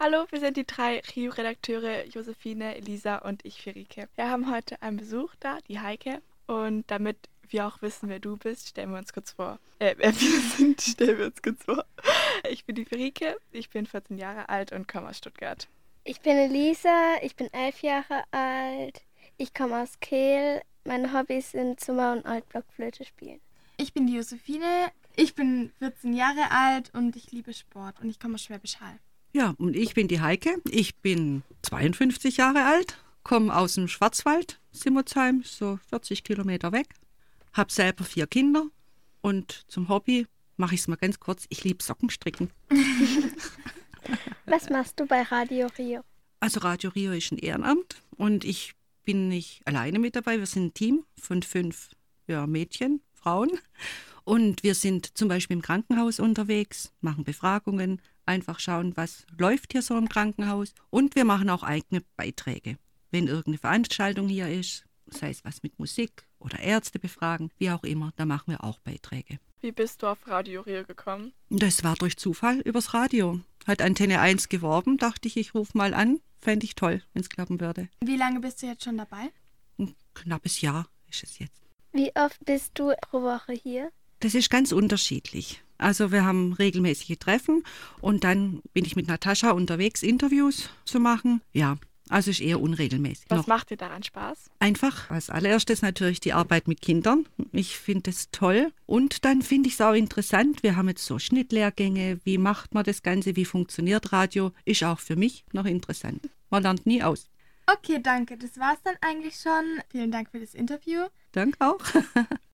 Hallo, wir sind die 3 RIU-Redakteure Josephine, Elisa und ich, Firike. Wir haben heute einen Besuch da, die Heike. Und damit wir auch wissen, wer du bist, stellen wir uns kurz vor. Wer wir sind, stellen wir uns kurz vor. Ich bin die Firike, ich bin 14 Jahre alt und komme aus Stuttgart. Ich bin Elisa, ich bin 11 Jahre alt, ich komme aus Kehl. Meine Hobbys sind Zumba und Altblockflöte spielen. Ich bin die Josephine, ich bin 14 Jahre alt und ich liebe Sport und ich komme aus Schwäbisch Hall. Ja, und ich bin die Heike. Ich bin 52 Jahre alt, komme aus dem Schwarzwald, Simmelsheim, so 40 Kilometer weg. Habe selber 4 Kinder und zum Hobby mache ich es mal ganz kurz. Ich liebe Sockenstricken. Was machst du bei Radio Rio? Also Radio Rio ist ein Ehrenamt und ich bin nicht alleine mit dabei. Wir sind ein Team von 5 Mädchen, Frauen. Und wir sind zum Beispiel im Krankenhaus unterwegs, machen Befragungen, einfach schauen, was läuft hier so im Krankenhaus. Und wir machen auch eigene Beiträge. Wenn irgendeine Veranstaltung hier ist, sei es was mit Musik oder Ärzte befragen, wie auch immer, da machen wir auch Beiträge. Wie bist du auf Radio Rio gekommen? Das war durch Zufall übers Radio. Hat Antenne 1 geworben, dachte ich rufe mal an. Fände ich toll, wenn es klappen würde. Wie lange bist du jetzt schon dabei? Ein knappes Jahr ist es jetzt. Wie oft bist du pro Woche hier? Das ist ganz unterschiedlich. Also wir haben regelmäßige Treffen und dann bin ich mit Natascha unterwegs, Interviews zu machen. Ja, also ist eher unregelmäßig. Was macht dir daran Spaß? Einfach als allererstes natürlich die Arbeit mit Kindern. Ich finde es toll. Und dann finde ich es auch interessant. Wir haben jetzt so Schnittlehrgänge. Wie macht man das Ganze? Wie funktioniert Radio? Ist auch für mich noch interessant. Man lernt nie aus. Okay, danke. Das war's dann eigentlich schon. Vielen Dank für das Interview. Danke auch.